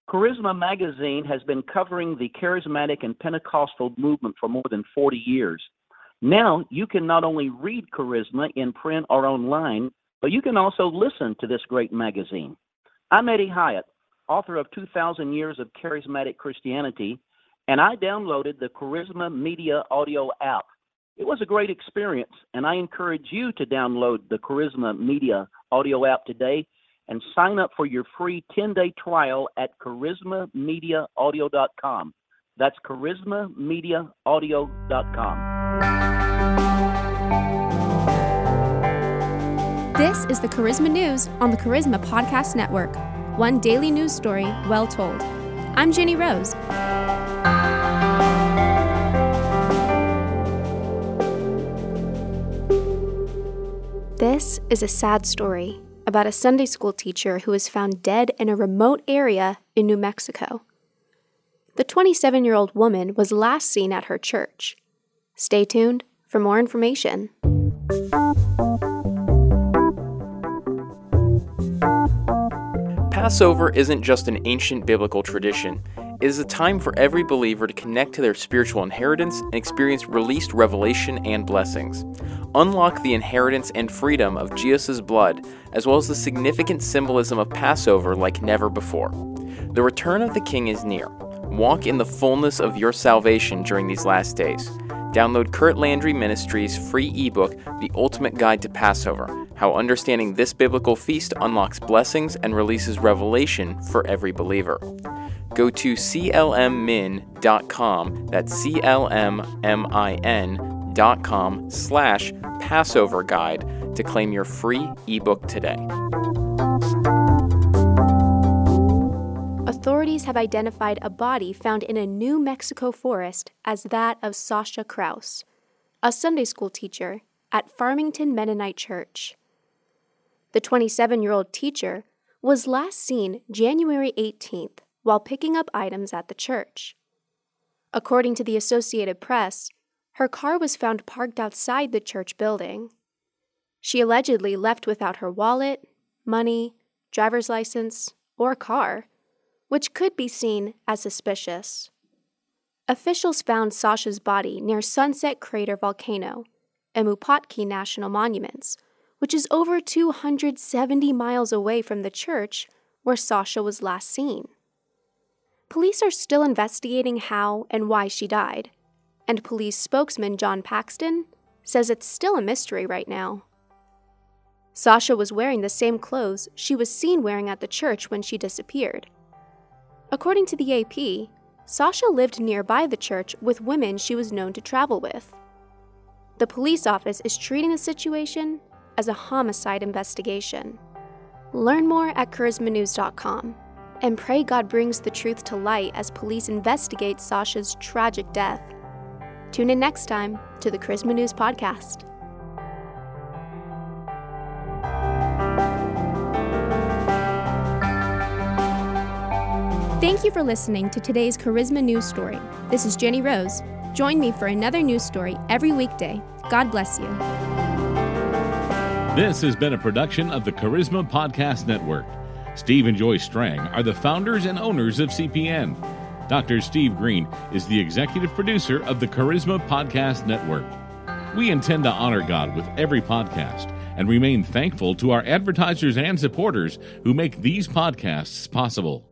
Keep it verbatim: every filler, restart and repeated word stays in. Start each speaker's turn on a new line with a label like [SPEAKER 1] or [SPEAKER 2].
[SPEAKER 1] Charisma Magazine has been covering the charismatic and Pentecostal movement for more than forty years. Now, you can not only read Charisma in print or online, but you can also listen to this great magazine. I'm Eddie Hyatt, author of two thousand Years of Charismatic Christianity, and I downloaded the Charisma Media Audio app. It was a great experience, and I encourage you to download the Charisma Media Audio app today and sign up for your free ten-day trial at charisma media audio dot com. That's charisma media audio dot com.
[SPEAKER 2] This is the Charisma News on the Charisma Podcast Network. One daily news story well told. I'm Jenny Rose. This is a sad story about a Sunday school teacher who was found dead in a remote area in New Mexico. The twenty-seven-year-old woman was last seen at her church. Stay tuned for more information.
[SPEAKER 3] Passover isn't just an ancient biblical tradition. It is a time for every believer to connect to their spiritual inheritance and experience released revelation and blessings. Unlock the inheritance and freedom of Jesus' blood, as well as the significant symbolism of Passover like never before. The return of the King is near. Walk in the fullness of your salvation during these last days. Download Kurt Landry Ministries' free ebook, The Ultimate Guide to Passover, How Understanding This Biblical Feast Unlocks Blessings and Releases Revelation for Every Believer. Go to c l m min dot com, that's C L M M I N dot com slash Passover Guide to claim your free ebook today.
[SPEAKER 2] Authorities have identified a body found in a New Mexico forest as that of Sasha Kraus, a Sunday school teacher at Farmington Mennonite Church. The twenty-seven-year-old teacher was last seen January eighteenth while picking up items at the church. According to the Associated Press, her car was found parked outside the church building. She allegedly left without her wallet, money, driver's license, or car, which could be seen as suspicious. Officials found Sasha's body near Sunset Crater Volcano and Mupatki National Monuments, which is over two hundred seventy miles away from the church where Sasha was last seen. Police are still investigating how and why she died, and police spokesman John Paxton says it's still a mystery right now. Sasha was wearing the same clothes she was seen wearing at the church when she disappeared. According to the A P, Sasha lived nearby the church with women she was known to travel with. The police office is treating the situation as a homicide investigation. Learn more at charisma news dot com and pray God brings the truth to light as police investigate Sasha's tragic death. Tune in next time to the Charisma News Podcast. Thank you for listening to today's Charisma News Story. This is Jenny Rose. Join me for another news story every weekday. God bless you.
[SPEAKER 4] This has been a production of the Charisma Podcast Network. Steve and Joy Strang are the founders and owners of C P N. Doctor Steve Green is the executive producer of the Charisma Podcast Network. We intend to honor God with every podcast and remain thankful to our advertisers and supporters who make these podcasts possible.